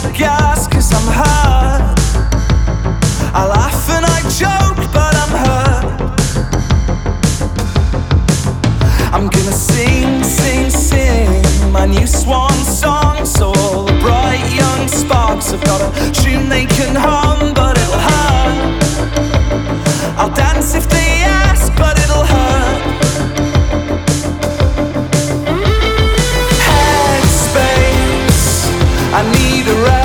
to gas, cause I'm hurt. I laugh and I joke, but I'm hurt. I'm gonna sing, sing, sing my new swan song, so all the bright young sparks have got a tune they can hold.